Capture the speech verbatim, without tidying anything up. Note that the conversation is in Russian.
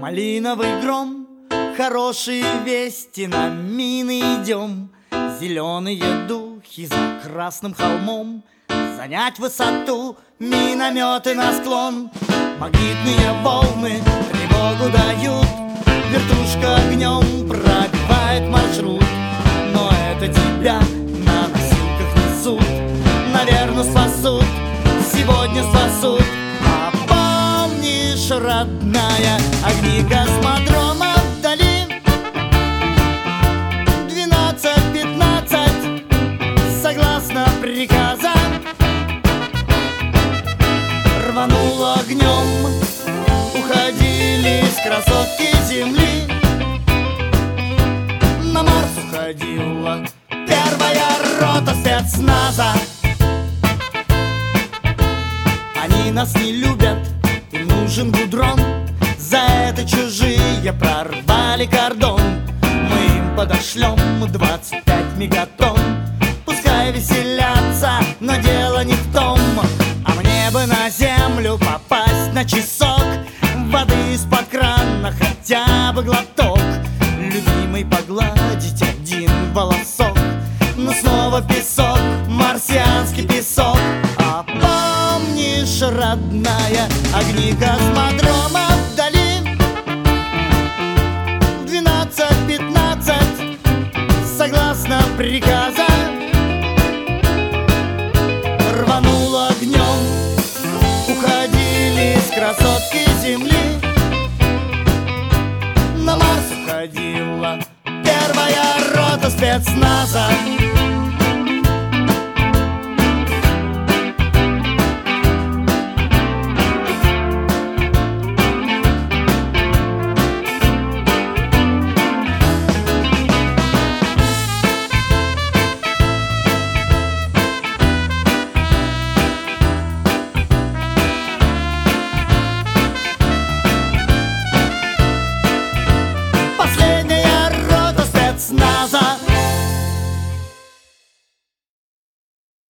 Малиновый гром, хорошие вести, на мины идем. Зеленые духи за красным холмом, занять высоту, минометы на склон. Магнитные волны тревогу дают, вертушка огнем пробивает маршрут. Но это тебя на носилках несут, наверное, спасут, сегодня спасут. А помнишь, родная, огни космодрома вдали? Двенадцать-пятнадцать, согласно приказа, рванул огнем. Уходили с красотки земли, на Марс уходила первая рота спецназа. Они нас не любят, им нужен гудрон, за это чужие прорвали кордон. Мы им подошлем двадцать пять мегатонн, пускай веселятся, но дело не в том. А мне бы на землю попасть на часок, воды из-под крана хотя бы глоток, любимый погладить один волосок. Но снова песок, марсианский песок. А помнишь, родная, огни космодрома вдали? Двенадцать-пятнадцать, согласно приказа, рванул огнем. Уходили с красотки земли, на Марс уходила первая рота спецназа.